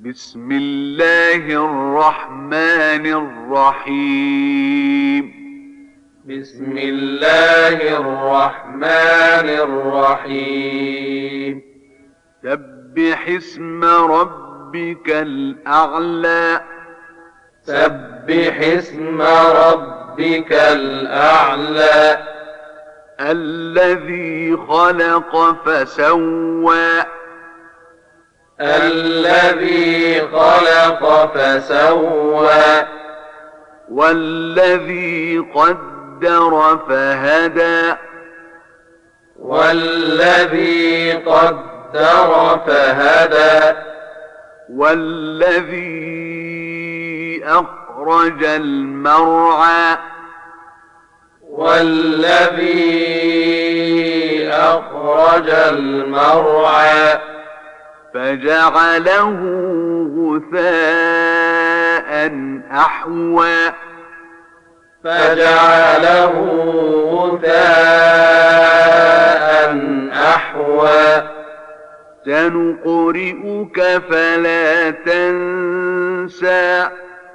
بسم الله الرحمن الرحيم. بسم الله الرحمن الرحيم. سبح اسم ربك الأعلى. سبح اسم ربك الأعلى. الذي خلق فسوى. الذي خلق فسوى. والذي قدر فهدى. والذي قدر فهدى. والذي أخرج المرعى. والذي أخرج المرعى. فجعله غثاء أحوى. فجعله غثاء أحوى. سنقرئك فلا تنسى.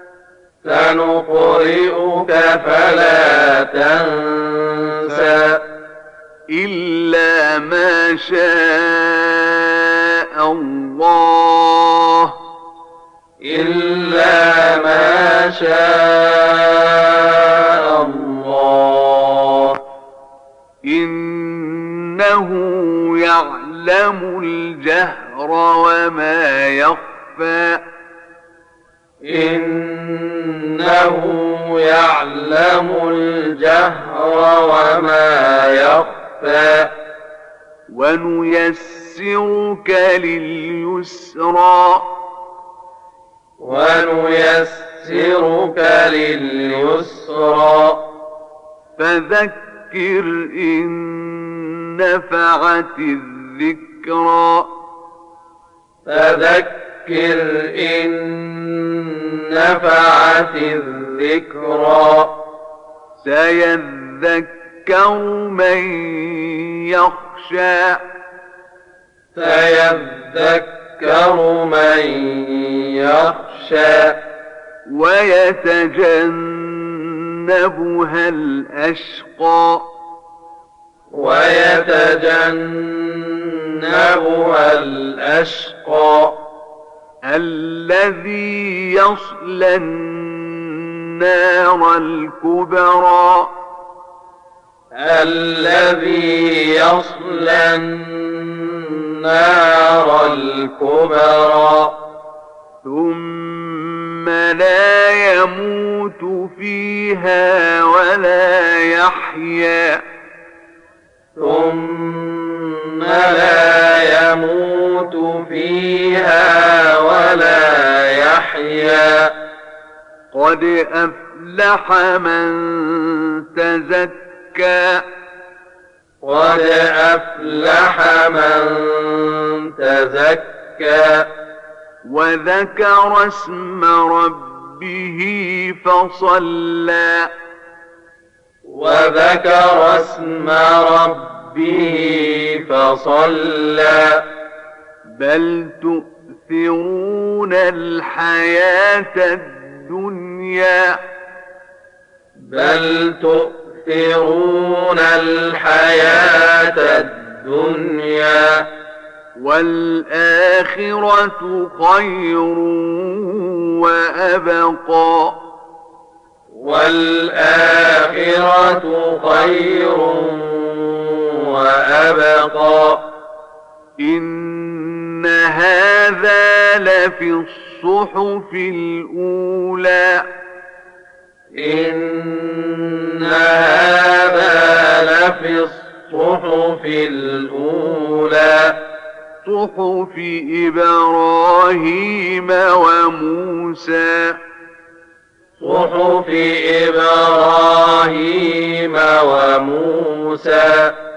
سنقرئك فلا تنسى. إلا ما شاء الله. إلا ما شاء الله. إنه يعلم الجهر وما يخفى. إنه يعلم الجهر وما يخفى. ونيسرك لليسرى. ونيسرك لليسرى. فذكر إن نفعت الذكرى. فذكر إن نفعت الذكرى. سيذكر من يخشى. سيذكر من يخشى. ويتجنبها الأشقى. ويتجنبها الأشقى. الذي يصلى النار الكبرى. الذي يصلى النار الكبرى. ثم لا يموت فيها ولا يحيا. ثم لا يموت فيها ولا يحيا. قد أفلح من تزكى. قد أفلح من تزكى. وذكر اسم ربه فصلى. وذكر اسم ربه فصلى. بل تؤثرون الحياة الدنيا. بل تؤثرون الحياة الدنيا. والآخرة خير وأبقى. والآخرة خير وأبقى. إن هذا لفي الصحف الأولى. إن هذا لفي الصحف الأولى. صحف إبراهيم وموسى. صحف إبراهيم وموسى.